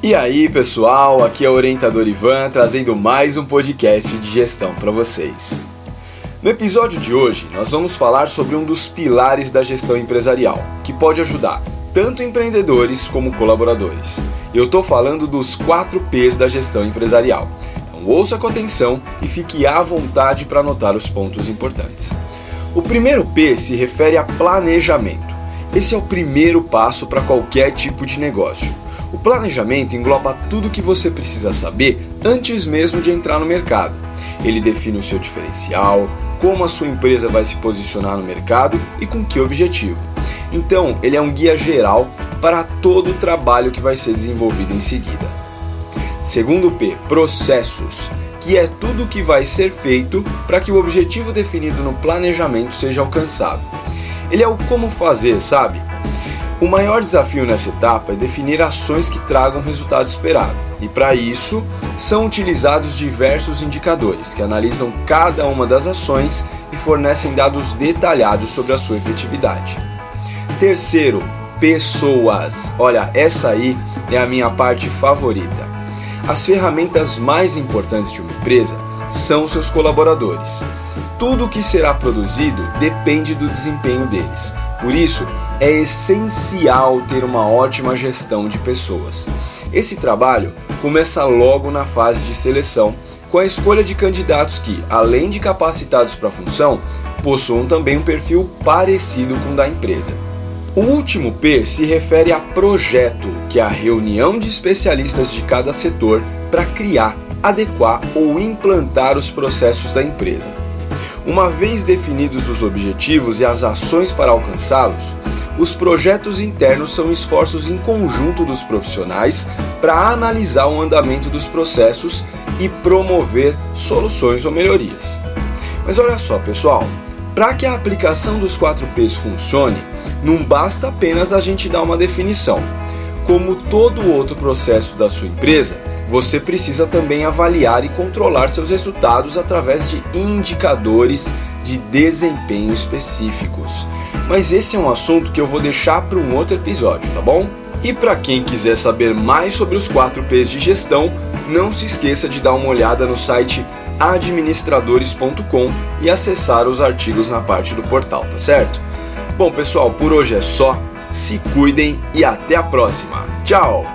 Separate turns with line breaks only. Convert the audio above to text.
E aí pessoal, aqui é o orientador Ivan trazendo mais um podcast de gestão para vocês. No episódio de hoje nós vamos falar sobre um dos pilares da gestão empresarial, que pode ajudar tanto empreendedores como colaboradores. Eu estou falando dos 4 P's da gestão empresarial. Então ouça com atenção e fique à vontade para anotar os pontos importantes. O primeiro P se refere a planejamento. Esse é o primeiro passo para qualquer tipo de negócio. O planejamento engloba tudo o que você precisa saber antes mesmo de entrar no mercado. Ele define o seu diferencial, como a sua empresa vai se posicionar no mercado e com que objetivo. Então, ele é um guia geral para todo o trabalho que vai ser desenvolvido em seguida. Segundo P, processos, que é tudo o que vai ser feito para que o objetivo definido no planejamento seja alcançado. Ele é o como fazer, sabe? O maior desafio nessa etapa é definir ações que tragam o resultado esperado, e para isso são utilizados diversos indicadores que analisam cada uma das ações e fornecem dados detalhados sobre a sua efetividade. Terceiro, pessoas. Olha, essa aí é a minha parte favorita. As ferramentas mais importantes de uma empresa são seus colaboradores. Tudo o que será produzido depende do desempenho deles. Por isso, é essencial ter uma ótima gestão de pessoas. Esse trabalho começa logo na fase de seleção, com a escolha de candidatos que, além de capacitados para a função, possuam também um perfil parecido com o da empresa. O último P se refere a projeto, que é a reunião de especialistas de cada setor para criar, adequar ou implantar os processos da empresa. Uma vez definidos os objetivos e as ações para alcançá-los, os projetos internos são esforços em conjunto dos profissionais para analisar o andamento dos processos e promover soluções ou melhorias. Mas olha só, pessoal, para que a aplicação dos 4 P's funcione, não basta apenas a gente dar uma definição. Como todo outro processo da sua empresa, você precisa também avaliar e controlar seus resultados através de indicadores de desempenho específicos. Mas esse é um assunto que eu vou deixar para um outro episódio, tá bom? E para quem quiser saber mais sobre os 4 P's de gestão, não se esqueça de dar uma olhada no site administradores.com e acessar os artigos na parte do portal, tá certo? Bom pessoal, por hoje é só. Se cuidem e até a próxima. Tchau!